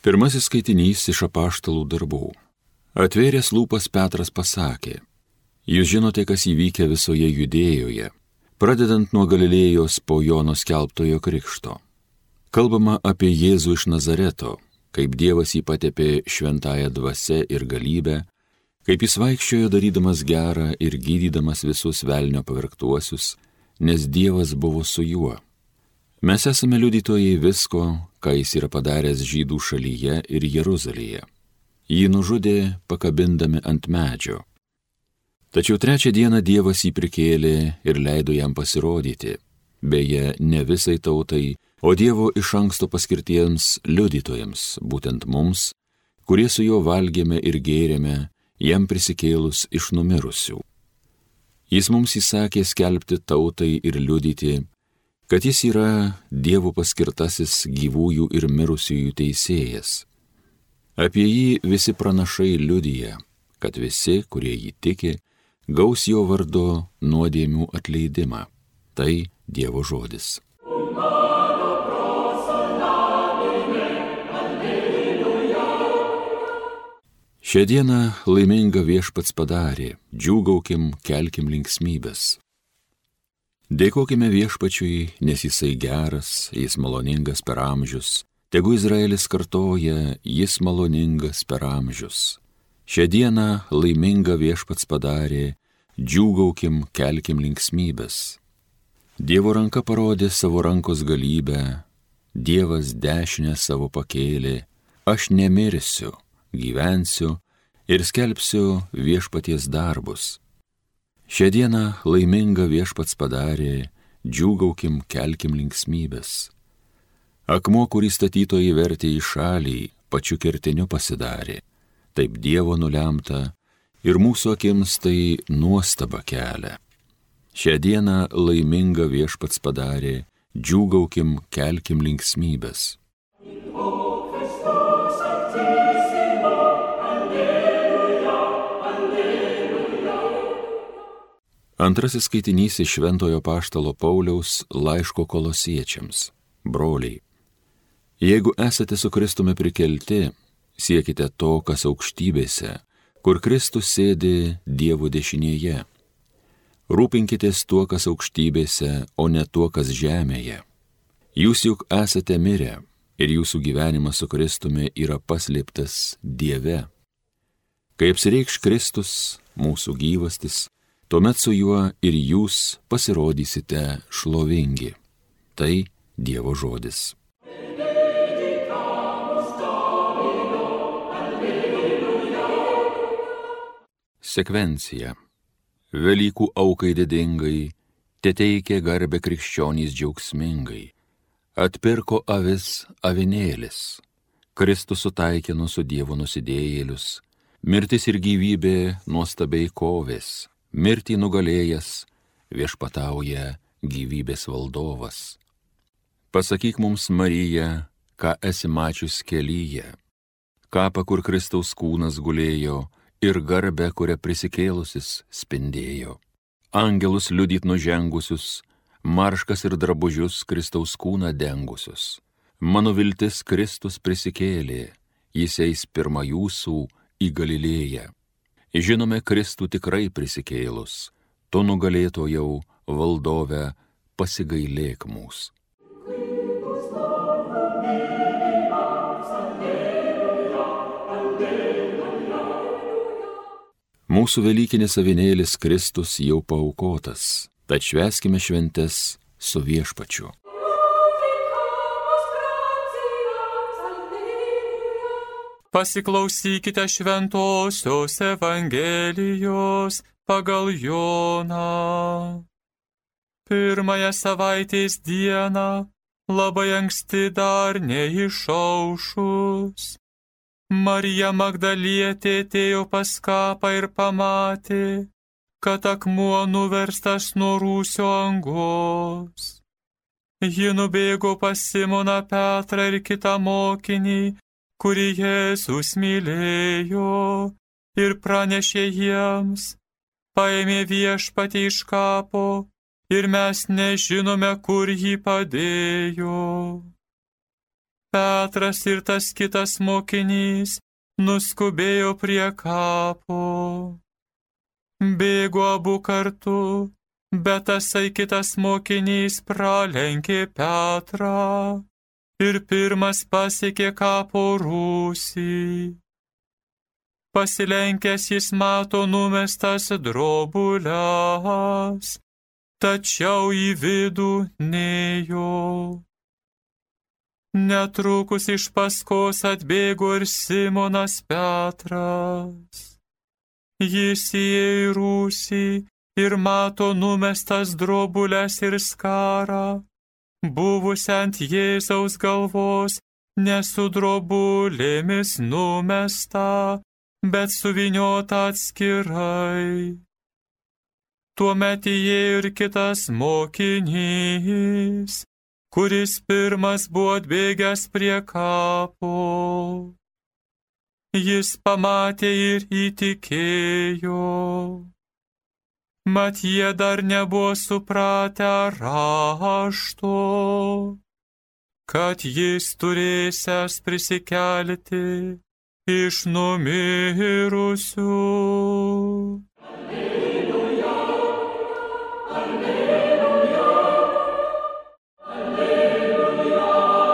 Pirmasis skaitinys iš apaštalų darbų. Atvėręs lūpas Petras pasakė: Jūs žinote, kas įvykę visoje Judėjoje, pradedant nuo Galilėjos po Jono skelbtojo krikšto. Kalbama apie Jėzų iš Nazareto, kaip Dievas jį patepė šventąją dvasią ir galybę, kaip jis vaikščiojo darydamas gerą ir gydydamas visus velnio pavergtuosius, nes Dievas buvo su juo. Mes esame liudytojai visko, ką jis yra padaręs Žydų šalyje ir Jeruzalėje. Jį nužudė pakabindami ant medžio. Tačiau trečią dieną Dievas jį prikėlė ir leido jam pasirodyti, beje, ne visai tautai, o Dievo iš anksto paskirtiems liudytojams, būtent mums, kurie su juo valgėme ir gėrėme, jam prisikėlus iš numirusių. Jis mums įsakė skelbti tautai ir liudyti, kad jis yra Dievo paskirtasis gyvųjų ir mirusiųjų teisėjas. Apie jį visi pranašai liudija, kad visi, kurie jį tiki, gaus jo vardu nuodėmių atleidimą. Tai Dievo žodis. Šią dieną laimingą Viešpats padarė, džiūgaukim, kelkim linksmybes. Dėkokime Viešpačiui, nes jisai geras, jis maloningas per amžius. Tegu Izraelis kartoja, jis maloningas per amžius. Šią dieną laimingą Viešpats padarė, džiūgaukim, kelkim linksmybes. Dievo ranka parodė savo rankos galybę, Dievas dešinę savo pakėlė, aš nemirsiu, gyvensiu ir skelbsiu Viešpaties darbus. Šią dieną laimingą Viešpats padarė, džiūgaukim, kelkim linksmybes. Akmuo, kurį statytojai vertė į šalį, pačiu kertiniu pasidarė. Taip Dievo nulemta ir mūsų akims tai nuostaba kelia. Šią dieną laimingą Viešpats padarė, džiūgaukim, kelkim linksmybes. Antrasis skaitinys iš Šventojo apaštalo Pauliaus laiško Kolosiečiams. Broliai, jeigu esate su Kristumi prikelti, siekite to, kas aukštybėse, kur Kristus sėdi Dievo dešinėje. Rūpinkitės tuo, kas aukštybėse, o ne tuo, kas žemėje. Jūs juk esate mirę ir jūsų gyvenimas su Kristumi yra paslėptas Dieve. Kai apsireikš Kristus, mūsų gyvastis, tuomet su juo ir jūs pasirodysite šlovingi. Tai Dievo žodis. Sekvencija. Velykų aukai didingai, teteikia garbę krikščionys džiaugsmingai. Atpirko avis avinėlis. Kristus sutaikino su Dievu nusidėjėlius. Mirtis ir gyvybė nuostabiai kovės. Mirtį nugalėjęs, viešpatauja gyvybės valdovas. Pasakyk mums, Marija, ką esi mačius kelyje, kapą, kur Kristaus kūnas gulėjo, ir garbę, kurią prisikėlusis spindėjo. Angelus liudyt nužengusius, marškas ir drabužius Kristaus kūną dengusius. Mano viltis Kristus prisikėlė, jis eis pirma jūsų į Galilėją. Žinome Kristų tikrai prisikėlus, tu nugalėtojau valdove pasigailėk mūs. Mūsų velykinis avinėlis Kristus jau paaukotas, tad švęskime šventes su Viešpačiu. Pasiklausykite šventosios Evangelijos pagal Joną. Pirmąją savaitės dieną, labai anksti dar neišaušus, Marija Magdalietė atėjo pas kapą ir pamatė, kad akmuo nuverstas nuo rūsio angos. Ji nubėgo pas Simoną Petrą ir kitą mokinį, kurį Jėzus mylėjo, ir pranešė jiems, paėmė Viešpatį iš kapo, ir mes nežinome, kur jį padėjo. Petras ir tas kitas mokinys nuskubėjo prie kapo. Bėgo abu kartu, bet tasai kitas mokinys pralenkė Petrą ir pirmas pasiekė kapo rūsį. Pasilenkęs jis mato numestas drobules, tačiau į vidų nėjo. Netrukus iš paskos atbėgo ir Simonas Petras. Jis įėjo į rūsį ir mato numestas drobules ir skarą, buvusią ant Jėzaus galvos, ne su drobulėmis numesta, bet suvyniota atskirai. Tuomet įėjo ir kitas mokinys, kuris pirmas buvo atbėgęs prie kapo. Jis pamatė ir įtikėjo. Mat jie dar nebuvo supratę rašto, kad jis turėsiąs prisikelti iš numirusių. Alleluja, alleluja, alleluja.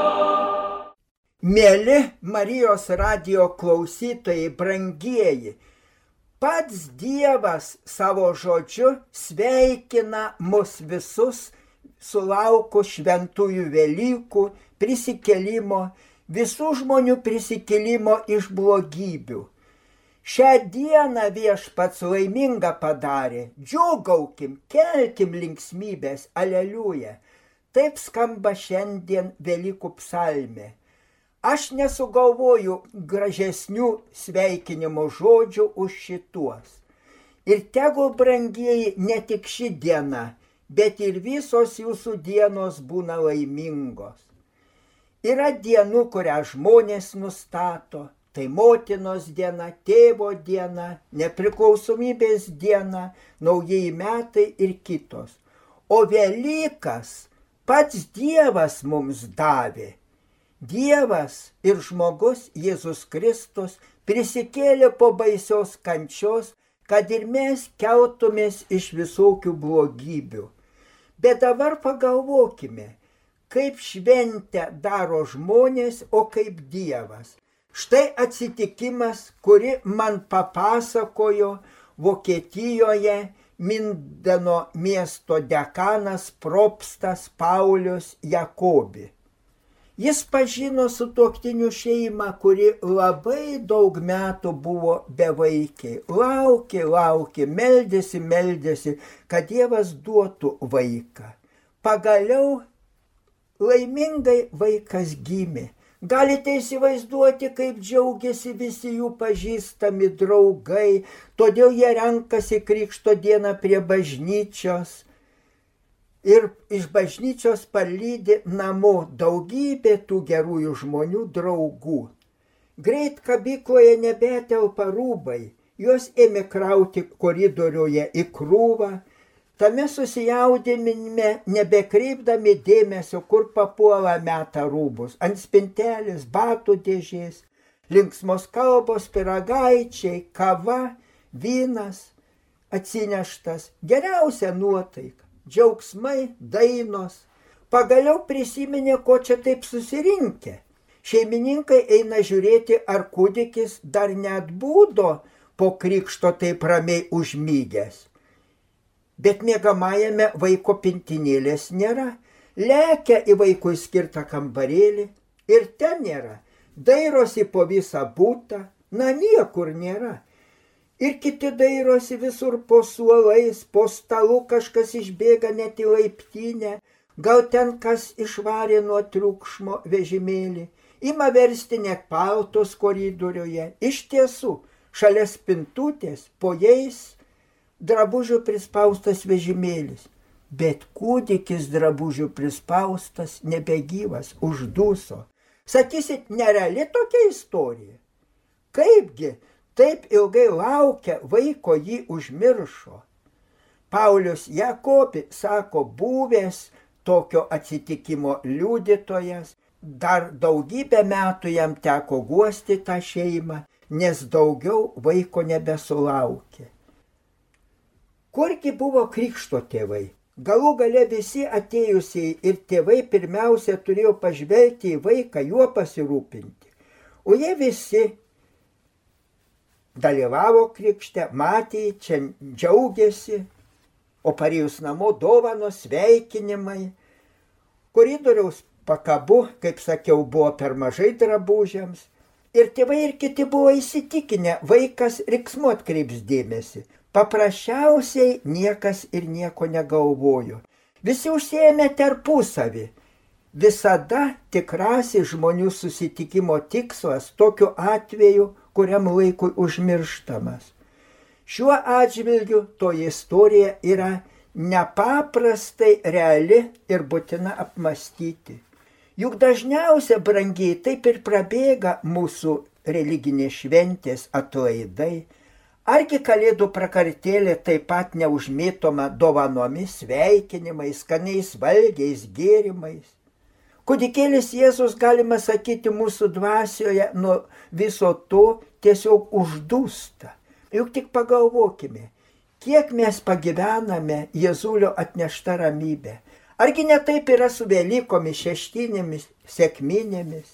Mieli Marijos radijo klausytojai, brangieji, pats Dievas savo žodžiu sveikina mus visus sulaukus šventųjų Velykų, prisikėlimo, visų žmonių prisikėlimo iš blogybių. Šią dieną Viešpats laimingą padarė, džiūgaukim, kelkim linksmybės, aleliuja. Taip skamba šiandien Velykų psalmė. Aš nesugalvoju gražesnių sveikinimo žodžių už šituos. Ir tegul, brangieji, ne tik ši diena, bet ir visos jūsų dienos būna laimingos. Yra dienų, kurią žmonės nustato, tai motinos diena, tėvo diena, nepriklausomybės diena, naujieji metai ir kitos. O Velykas pats Dievas mums davė. Dievas ir žmogus Jėzus Kristus prisikėlė po baisios kančios, kad ir mes keltumės iš visokių blogybių. Bet dabar pagalvokime, kaip šventę daro žmonės, o kaip Dievas. Štai atsitikimas, kurį man papasakojo Vokietijoje Mindeno miesto dekanas propstas Paulius Jakobi. Jis pažino sutuoktinių šeimą, kuri labai daug metų buvo bevaikiai. Laukė, meldėsi, kad Dievas duotų vaiką. Pagaliau laimingai vaikas gimė. Galite įsivaizduoti, kaip džiaugiasi visi jų pažįstami draugai, todėl jie renkasi Krikšto dieną prie bažnyčios. Ir iš bažnyčios palydi namo daugybė tų gerųjų žmonių draugų. Greit kabykloje nebetelpa rūbai, juos ėmė krauti koridoriuje į krūvą, tame susijaudinime nebekreipdami dėmesio, kur papuola meta rūbus, ant spintelės, batų dėžės, linksmos kalbos, pyragaičiai, kava, vynas atsineštas, geriausia nuotaika. Džiaugsmai, dainos. Pagaliau prisiminė, ko čia taip susirinkę. Šeimininkai eina žiūrėti, ar kūdikis dar neatbūdo po krikšto taip ramiai užmygęs. Bet miegamajame vaiko pintinėlės nėra. Lekia į vaikui skirtą kambarėlį ir ten nėra. Dairosi po visą butą, niekur nėra. Ir kiti dairosi visur po suolais, po stalu kažkas išbėga net į laiptinę, gal ten kas išvarė nuo triukšmo vežimėlį, ima versti net paltus koridoriuje. Iš tiesų, šalia spintutės, po jais drabužių prispaustas vežimėlis, bet kūdikis drabužių prispaustas nebegyvas, užduso. Sakysit, nereali tokia istorija? Kaipgi? Taip ilgai laukia vaiko, jį užmiršo. Paulius Jakobi, sako, buvęs tokio atsitikimo liudytojas, dar daugybę metų jam teko guosti tą šeimą, nes daugiau vaiko nebesulaukė. Kurgi buvo krikšto tėvai? Galų gale visi atėjusiai ir tėvai pirmiausia turėjo pažvelgti į vaiką, juo pasirūpinti. O jie visi dalyvavo krikšte, matė, čia džiaugiasi, o parėjus namo dovanos, sveikinimai. Koridoriaus pakabu, kaip sakiau, buvo per mažai drabužiams. Ir tėvai ir kiti buvo įsitikinę, vaikas riksmu atkreips dėmesį. Paprasčiausiai niekas ir nieko negalvojo. Visi užsiėmė tarpusavį. Visada tikrasis žmonių susitikimo tikslas tokiu atveju, kuriam laikui užmirštamas. Šiuo atžvilgiu toji istorija yra nepaprastai reali ir būtina apmastyti. Juk dažniausia, brangiai, taip ir prabėga mūsų religinės šventės, atlaidai. Argi kalėdų prakartėlė taip pat neužmėtoma dovanomis, sveikinimais, skaniais valgiais, gėrimais. Kūdikėlis Jėzus, galima sakyti, mūsų dvasioje nuo viso to tiesiog uždūsta. Juk tik pagalvokime, kiek mes pagyvename Jėzulio atneštą ramybę. Argi ne taip yra su Velykomis, šeštinėmis, sekminėmis?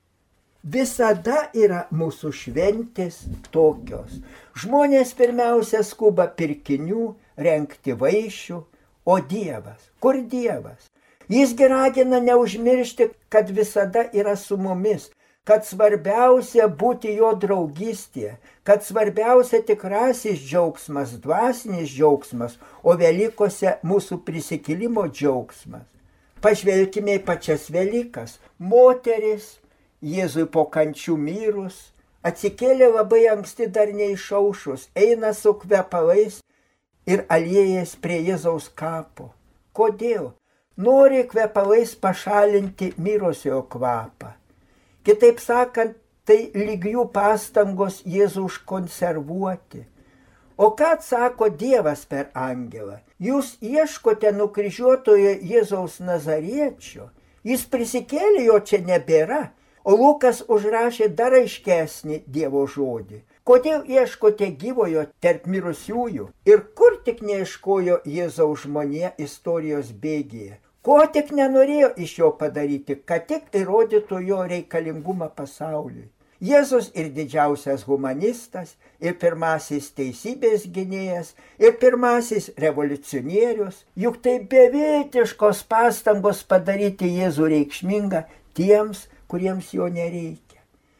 Visada yra mūsų šventės tokios. Žmonės pirmiausia skuba pirkinių, rengti vaišių, o Dievas, kur Dievas? Jisgi ragina neužmiršti, kad visada yra su mumis, kad svarbiausia būti jo draugystėje, kad svarbiausia tikrasis džiaugsmas, dvasinis džiaugsmas, o Velykose mūsų prisikėlimo džiaugsmas. Pažvelkime į pačias Velykas. Moteris Jėzui po kančių mirus atsikėlė labai anksti, dar neišaušus, eina su kvepalais ir aliejais prie Jėzaus kapo. Kodėl? Nori kvepalais pašalinti mirusiojo kvapą. Kitaip sakant, tai lyg jų pastangos Jėzų užkonservuoti. O ką atsako Dievas per angelą? Jūs ieškote nukryžiuotojo Jėzaus Nazariečio. Jis prisikėlė, jo čia nebėra. O Lukas užrašė dar aiškesnį Dievo žodį. Kodėl ieškote gyvojo tarp mirusiųjų? Ir kur tik neieškojo Jėzaus žmonija istorijos bėgyje? Ko tik nenorėjo iš jo padaryti, kad tik įrodytų jo reikalingumą pasauliui. Jėzus ir didžiausias humanistas, ir pirmasis teisybės gynėjas, ir pirmasis revoliucionierius, juk tai beviltiškos pastangos padaryti Jėzų reikšmingą tiems, kuriems jo nereikia.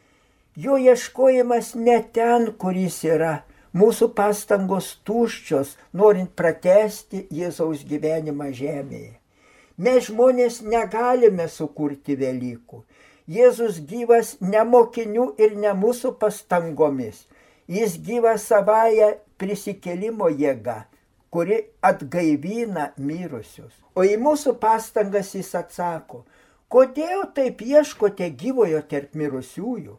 Jo ieškojimas ne ten, kur jis yra. Mūsų pastangos tuščios, norint pratęsti Jėzaus gyvenimą žemėje. Mes žmonės negalime sukurti Velykų. Jėzus gyvas ne mokinių ir ne mūsų pastangomis. Jis gyvas savąją prisikėlimo jėga, kuri atgaivina mirusius. O į mūsų pastangas jis atsako, kodėl taip ieškote gyvojo tarp mirusiųjų?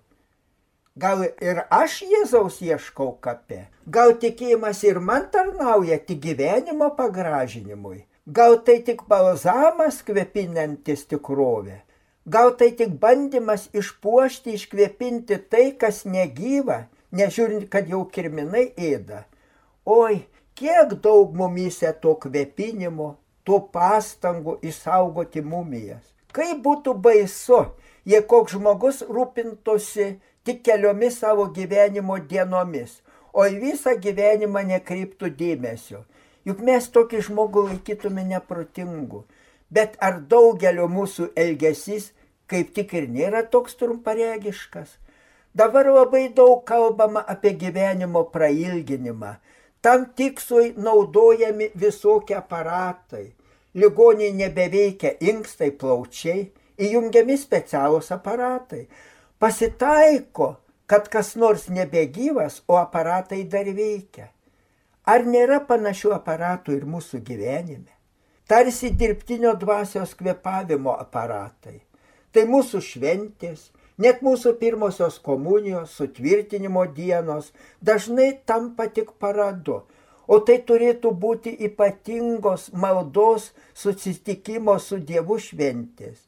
Gal ir aš Jėzaus ieškau kape? Gal tikėjimas ir man tarnauja tik gyvenimo pagražinimui? Gal tai tik balzamas kvepinantis tikrovę? Gal tai tik bandymas išpuošti, iškvėpinti tai, kas negyva, nežiūrint, kad jau kirminai ėda? Oi, kiek daug mumyse to kvėpinimo, to pastangų išsaugoti mumijas. Kaip būtų baisu, jei koks žmogus rūpintosi tik keliomis savo gyvenimo dienomis, o į visą gyvenimą nekreiptų dėmesio. Juk mes tokį žmogų laikytume neprotingu. Bet ar daugelio mūsų elgesys kaip tik ir nėra toks trumparegiškas? Dabar labai daug kalbama apie gyvenimo prailginimą. Tam tikslui naudojami visokie aparatai. Ligoniai nebeveikia inkstai, plaučiai, įjungiami specialūs aparatai. Pasitaiko, kad kas nors nebegyvas, o aparatai dar veikia. Ar nėra panašių aparatų ir mūsų gyvenime? Tarsi dirbtinio dvasios kvėpavimo aparatai. Tai mūsų šventės, net mūsų pirmosios komunijos, sutvirtinimo dienos dažnai tampa tik paradu, o tai turėtų būti ypatingos maldos susitikimo su Dievu šventės.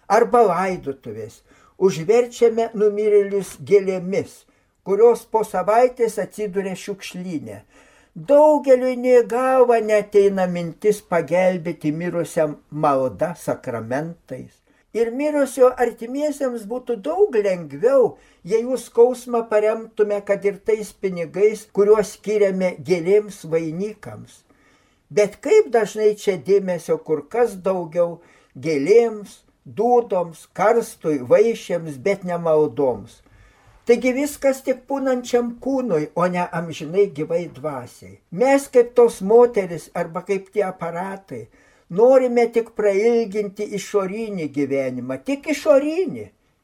Arba laidotuvės. Užverčiame numirėlius gėlėmis, kurios po savaitės atsiduria šiukšlyne. Daugeliui nė galva neteina mintis pagelbėti mirusiam malda sakramentais. Ir mirusio artimiesiems būtų daug lengviau, jei jų skausmą paremtume, kad ir tais pinigais, kuriuos skiriame gėlėms vainikams. Bet kaip dažnai čia dėmesio kur kas daugiau gėlėms, dūdoms, karstui, vaišėms, bet ne maldoms. Taigi viskas tik pūnančiam kūnui, o ne amžinai gyvai dvasiai. Mes kaip tos moteris arba kaip tie aparatai norime tik prailginti išorinį gyvenimą, tik išorinį.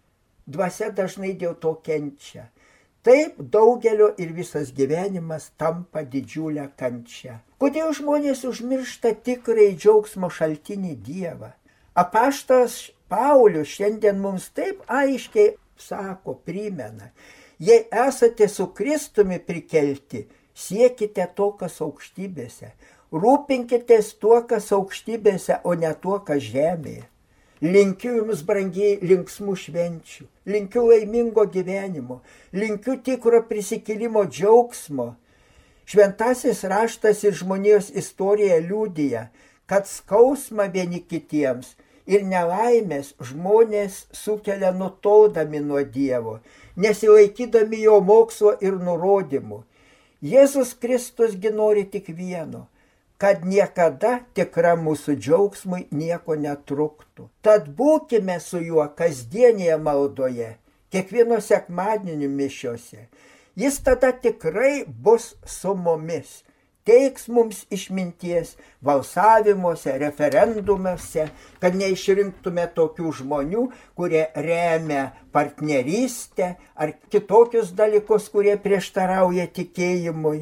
Dvasia dažnai dėl to kenčia. Taip daugelio ir visas gyvenimas tampa didžiulę kančią. Kodėl žmonės užmiršta tikrai džiaugsmo šaltinį Dievą? Apaštalas Paulius šiandien mums taip aiškiai sako, primena, jei esate su Kristumi prikelti, siekite to, kas aukštybėse, rūpinkitės tuo, kas aukštybėse, o ne tuo, kas žemėje. Linkiu jums, brangiai, linksmų švenčių, linkiu laimingo gyvenimo, linkiu tikro prisikėlimo džiaugsmo. Šventasis raštas ir žmonijos istorija liudija, kad skausmą vieni kitiems ir nelaimės žmonės sukelia nutoldami nuo Dievo, nesilaikydami jo mokslo ir nurodymų. Jėzus Kristus gi nori tik vieno, kad niekada tikra mūsų džiaugsmui nieko netruktų. Tad būkime su juo kasdienėje maldoje, kiekvieno sekmadienio mišiose. Jis tada tikrai bus su mumis. Teiks mums išminties balsavimuose, referendumuose, kad neišrinktume tokių žmonių, kurie remia partnerystę ar kitokius dalykus, kurie prieštarauja tikėjimui.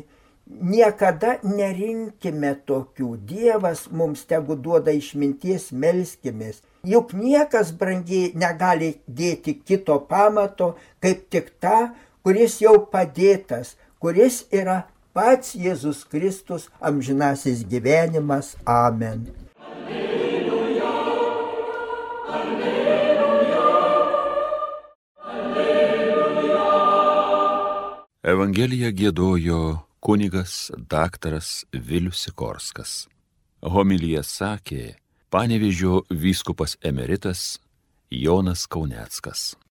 Niekada nerinkime tokių. Dievas mums tegu duoda išminties, melskimės. Juk niekas, brangiai, negali dėti kito pamato, kaip tik tą, kuris jau padėtas, kuris yra pats Jėzus Kristus, amžinasis gyvenimas. Amen. Alleluja, alleluja, alleluja. Evangeliją giedojo kunigas daktaras Vilius Sikorskas. Homiliją sakė Panevėžio vyskupas emeritas Jonas Kauneckas.